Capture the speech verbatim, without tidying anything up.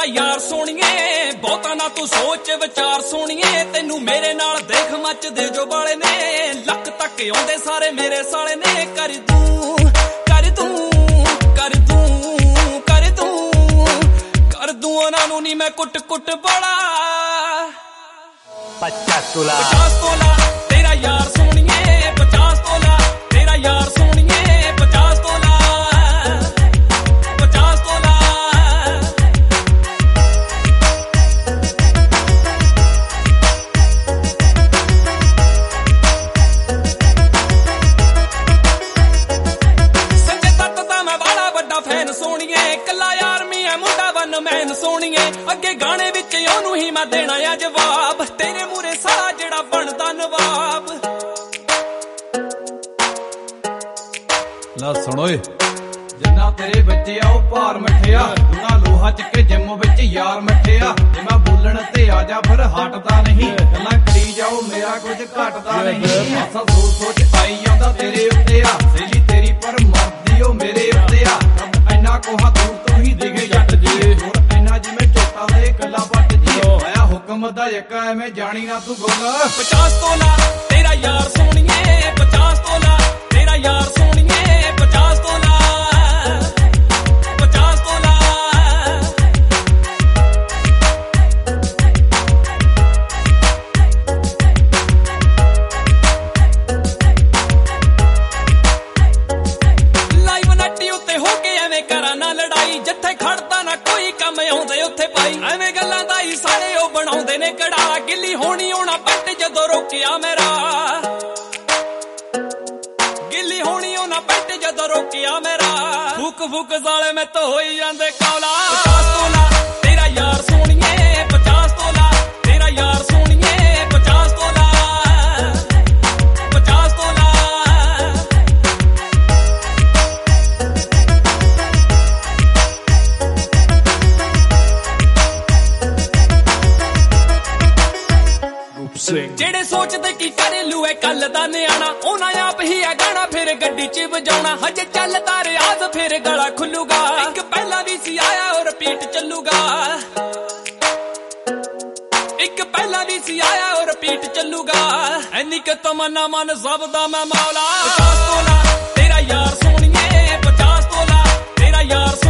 तेरा यार सोनिए बहुता ना तू सोच विचार सोनिए तेनू मेरे नाल देख मचदे जो बाले ने लक तक आउंदे सारे मेरे साले ने कर दूं कर दूं कर दूं कर दूं कर दूं उन्हां नू नी मैं कुट कुट बड़ा पचास तोला पचास तोला तेरा यार सोनिए पचास तोला तेरा यार सोनिए पचास तोला पचास तोला मैन सोनिए अगे गाने विच ओनू ही मैं देना आ जवाब तेरे मूरे सारा जेड़ा बनदा नवाब ला सुनो जिन्ना तेरे बच्चे आ भार मठिया दुना लोहा चके जिम विच यार मठिया जे मैं बोलण ते आ जा फिर हटदा नहीं गल्लां करी जाओ मेरा कुछ घटदा नहीं ऐसा सोच सोच आई जांदा तेरे उत्ते आ सही तेरी पर मरदी ओ मेरे उत्ते आ इन्ना कोहा दूर तो ही दिखे जट जी दा यका मैं जानी ना तू गोला पचास तोला तेरा यार सोनिए पचास तोला तेरा यार सोनिए पचास तोला पचास तोला लाइव नट्टी उत्ते हो के एवें करा ना लड़ाई जिथे खड़दा ना कोई कम आउंदे उत्थे पाई एवें गल्लां दा ही सारे ओ बनाउंदे ने कड़ा गिल्ली होनी होना पैंट जदों रोकिया मेरा गिल्ली होनी होना पैंट जदों रोकिया मेरा फूक फूक साले में तो हो ही जांदे कौला पचास तोला तेरा यार सोनिए पचास तोला तेरा यार सोनिए पचास तोला पचास तोला जेड़े सोचदे की करे लू है कल दा न्याणा ओना आप ही है गाना फिर गड्डी च बजाउणा हजे चलदा रियाज फिर गला खुलूगा एक पहला भी सी आया और रिपीट चलूगा एक पहला भी सी आया और रिपीट चलूगा एनी के तमन्ना मन सब दा मैं मौला पचास तोला तेरा यार सोनिए पचास तोला तेरा यार